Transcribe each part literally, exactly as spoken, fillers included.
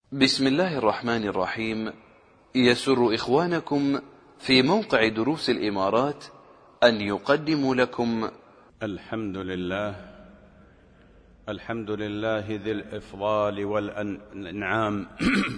بسم الله الرحمن الرحيم. يسر إخوانكم في موقع دروس الإمارات أن يقدموا لكم الحمد لله الحمد لله ذي الإفضال والإنعام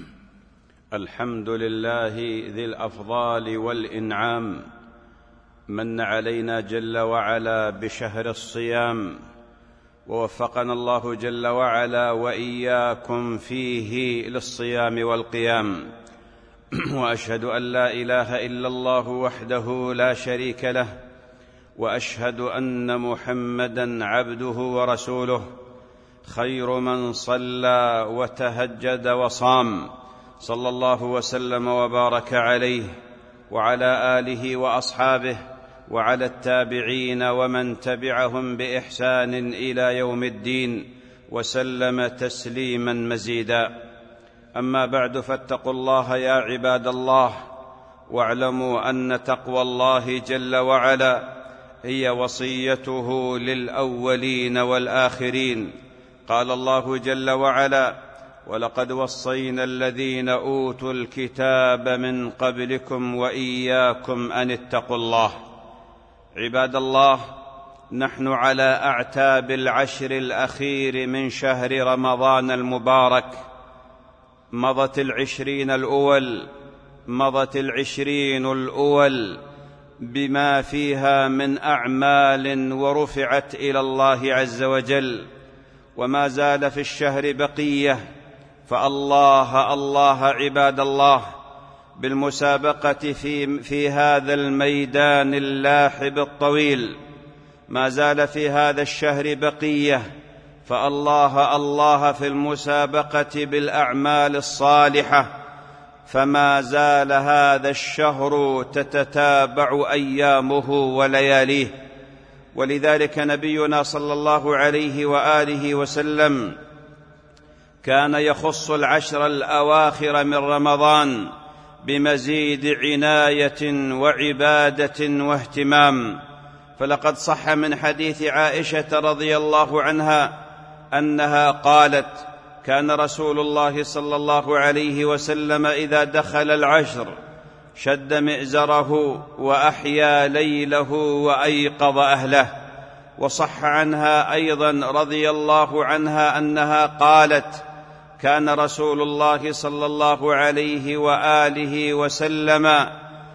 الحمد لله ذي الأفضال والإنعام من علينا جل وعلا بشهر الصيام، ووفقنا الله جل وعلا وإياكم فيه للصيام والقيام. وأشهد أن لا إله إلا الله وحده لا شريك له، وأشهد أن محمدًا عبده ورسوله، خير من صلى وتهجد وصام، صلى الله وسلم وبارك عليه وعلى آله وأصحابه وعلى التابعين ومن تبعهم بإحسان إلى يوم الدين، وسلم تسليما مزيدا. أما بعد، فاتقوا الله يا عباد الله، واعلموا أن تقوى الله جل وعلا هي وصيته للأولين والآخرين. قال الله جل وعلا: ولقد وصينا الذين أوتوا الكتاب من قبلكم وإياكم أن اتقوا الله. عباد الله، نحن على أعتاب العشر الأخير من شهر رمضان المبارك. مضت العشرين الأول مضت العشرين الأول بما فيها من أعمال ورفعت إلى الله عز وجل، وما زال في الشهر بقية. فالله الله عباد الله بالمسابقة في, في هذا الميدان اللاحب الطويل. ما زال في هذا الشهر بقية، فالله الله في المسابقة بالأعمال الصالحة. فما زال هذا الشهر تتتابع أيامه ولياليه، ولذلك نبينا صلى الله عليه وآله وسلم كان يخص العشر الأواخر من رمضان بمزيد عناية وعبادة واهتمام. فلقد صح من حديث عائشة رضي الله عنها أنها قالت: كان رسول الله صلى الله عليه وسلم إذا دخل العشر شد مئزره وأحيا ليله وأيقظ أهله. وصح عنها أيضا رضي الله عنها أنها قالت: كان رسول الله صلى الله عليه وآله وسلم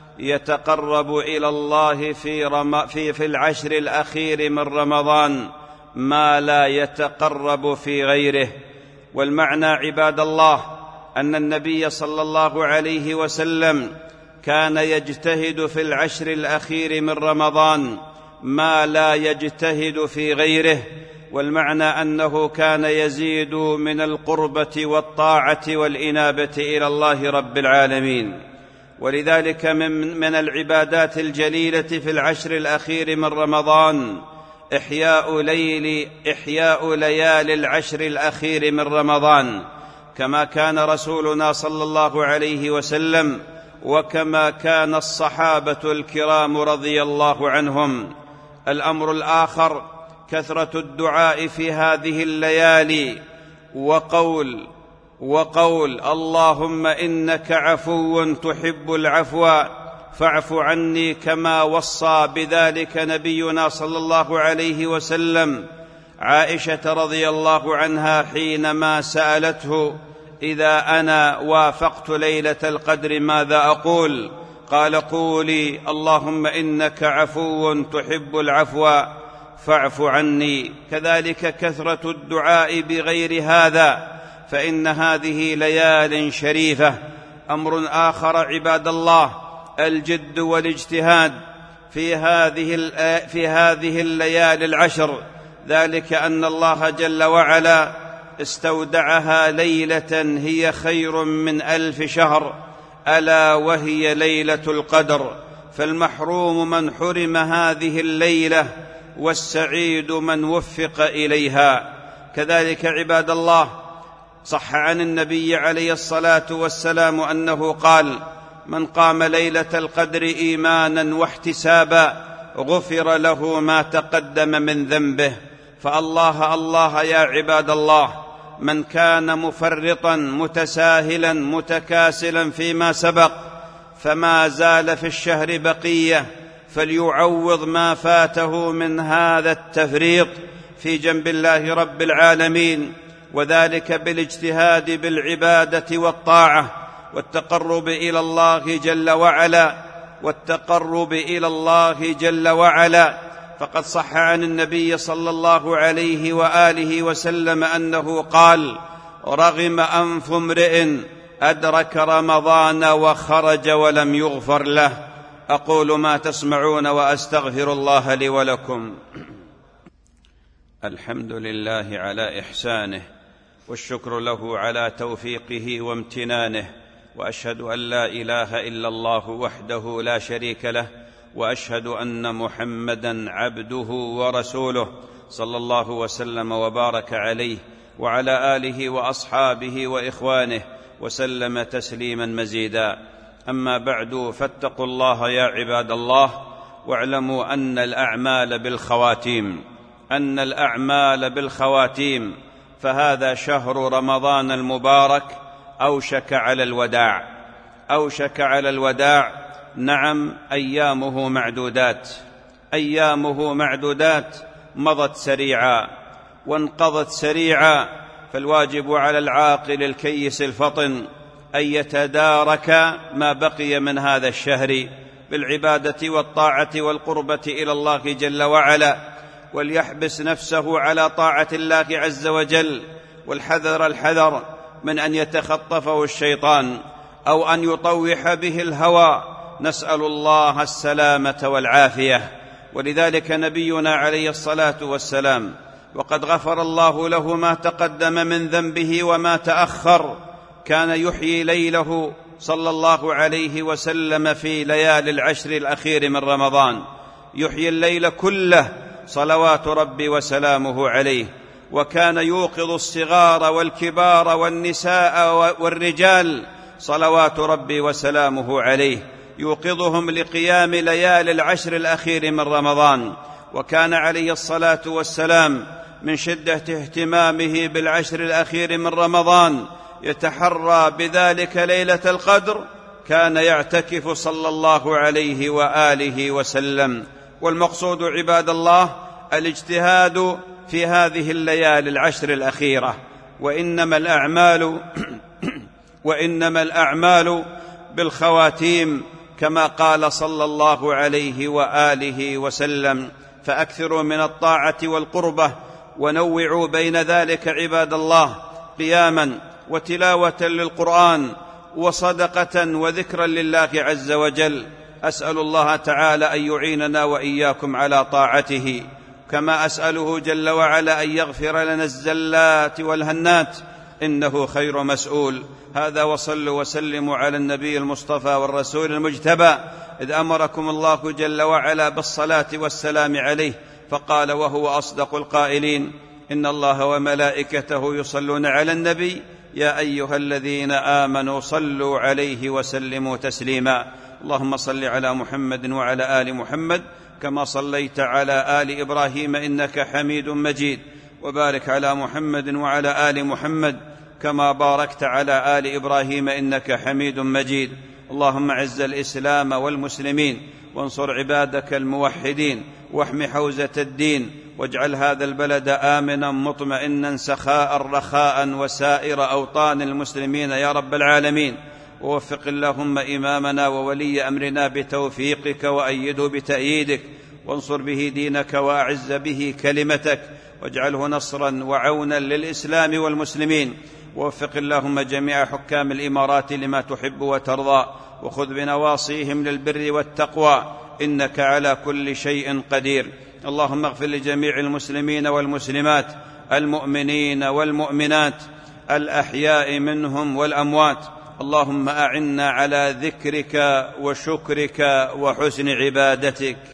يتقرب إلى الله في, رم... في, في العشر الأخير من رمضان ما لا يتقرب في غيره. والمعنى عباد الله أن النبي صلى الله عليه وسلم كان يجتهد في العشر الأخير من رمضان ما لا يجتهد في غيره. والمعنى أنه كان يزيد من القربة والطاعة والإنابة إلى الله رب العالمين. ولذلك من, من العبادات الجليلة في العشر الأخير من رمضان إحياء ليل إحياء ليالي العشر الأخير من رمضان، كما كان رسولنا صلى الله عليه وسلم وكما كان الصحابة الكرام رضي الله عنهم. الأمر الآخر كثرة الدعاء في هذه الليالي، وقول وقول اللهم إنك عفو تحب العفو فاعف عني، كما وصى بذلك نبينا صلى الله عليه وسلم عائشة رضي الله عنها حينما سألته: إذا أنا وافقت ليلة القدر ماذا أقول؟ قال: قولي اللهم إنك عفو تحب العفو فاعف عني. كذلك كثرة الدعاء بغير هذا، فإن هذه ليال شريفة. أمر آخر عباد الله الجد والاجتهاد في هذه في هذه الليالي العشر، ذلك أن الله جل وعلا استودعها ليلة هي خير من ألف شهر، ألا وهي ليلة القدر. فالمحروم من حرم هذه الليلة، والسعيد من وفق إليها. كذلك عباد الله صح عن النبي عليه الصلاة والسلام أنه قال: من قام ليلة القدر إيمانا واحتسابا غفر له ما تقدم من ذنبه. فالله الله يا عباد الله من كان مفرطا متساهلا متكاسلا فيما سبق فما زال في الشهر بقية فليعوض ما فاته من هذا التفريط في جنب الله رب العالمين، وذلك بالاجتهاد بالعبادة والطاعة والتقرب إلى الله جل وعلا والتقرب إلى الله جل وعلا. فقد صح عن النبي صلى الله عليه وآله وسلم أنه قال: رغم أنف امرئ أدرك رمضان وخرج ولم يغفر له. أقول ما تسمعون وأستغفر الله لي ولكم. الحمد لله على إحسانه، والشكر له على توفيقه وامتنانه، وأشهد أن لا إله إلا الله وحده لا شريك له، وأشهد أن محمدًا عبده ورسوله صلى الله وسلم وبارك عليه وعلى آله وأصحابه وإخوانه وسلم تسليمًا مزيدًا. أما بعد، فاتقوا الله يا عباد الله، واعلموا أن الأعمال بالخواتيم أن الأعمال بالخواتيم فهذا شهر رمضان المبارك أوشك على الوداع أوشك على الوداع نعم، أيامه معدودات أيامه معدودات مضت سريعا وانقضت سريعا، فالواجب على العاقل الكيس الفطن أن يتدارك ما بقي من هذا الشهر بالعبادة والطاعة والقربة إلى الله جل وعلا، وليحبس نفسه على طاعة الله عز وجل، والحذر الحذر من أن يتخطفه الشيطان أو أن يطوح به الهوى، نسأل الله السلامة والعافية. ولذلك نبينا عليه الصلاة والسلام وقد غفر الله له ما تقدم من ذنبه وما تأخر كان يحيي ليله صلى الله عليه وسلم في ليالي العشر الأخير من رمضان، يحيي الليل كله صلوات ربي وسلامه عليه، وكان يوقظ الصغار والكبار والنساء والرجال صلوات ربي وسلامه عليه، يوقظهم لقيام ليالي العشر الأخير من رمضان. وكان عليه الصلاة والسلام من شدة اهتمامه بالعشر الأخير من رمضان يتحرى بذلك ليلة القدر، كان يعتكف صلى الله عليه وآله وسلم. والمقصود عباد الله الاجتهاد في هذه الليالي العشر الأخيرة، وإنما الأعمال وإنما الأعمال بالخواتيم كما قال صلى الله عليه وآله وسلم. فأكثروا من الطاعة والقربة، ونوعوا بين ذلك عباد الله قياما وتلاوة للقرآن وصدقة وذكرا لله عز وجل. أسأل الله تعالى أن يعيننا وإياكم على طاعته، كما أسأله جل وعلا أن يغفر لنا الزلات والهنات، إنه خير مسؤول. هذا وصلوا وسلموا على النبي المصطفى والرسول المجتبى، إذ أمركم الله جل وعلا بالصلاة والسلام عليه، فقال وهو أصدق القائلين: إن الله وملائكته يصلون على النبي يا أيها الذين آمنوا صلوا عليه وسلموا تسليما. اللهم صل على محمد وعلى آل محمد كما صليت على آل إبراهيم إنك حميد مجيد، وبارك على محمد وعلى آل محمد كما باركت على آل إبراهيم إنك حميد مجيد. اللهم أعز الإسلام والمسلمين، وانصر عبادك الموحدين، واحم حوزة الدين، واجعل هذا البلد آمنا مطمئنا سخاء رخاء وسائر أوطان المسلمين يا رب العالمين. ووفق اللهم إمامنا وولي أمرنا بتوفيقك، وأيده بتأييدك، وانصر به دينك، وأعز به كلمتك، واجعله نصرا وعونا للإسلام والمسلمين. ووفق اللهم جميع حكام الإمارات لما تحب وترضى، وخذ بنواصيهم للبر والتقوى، إنك على كل شيء قدير. اللهم اغفر لجميع المسلمين والمسلمات، المؤمنين والمؤمنات، الأحياء منهم والأموات. اللهم أعنا على ذكرك وشكرك وحسن عبادتك.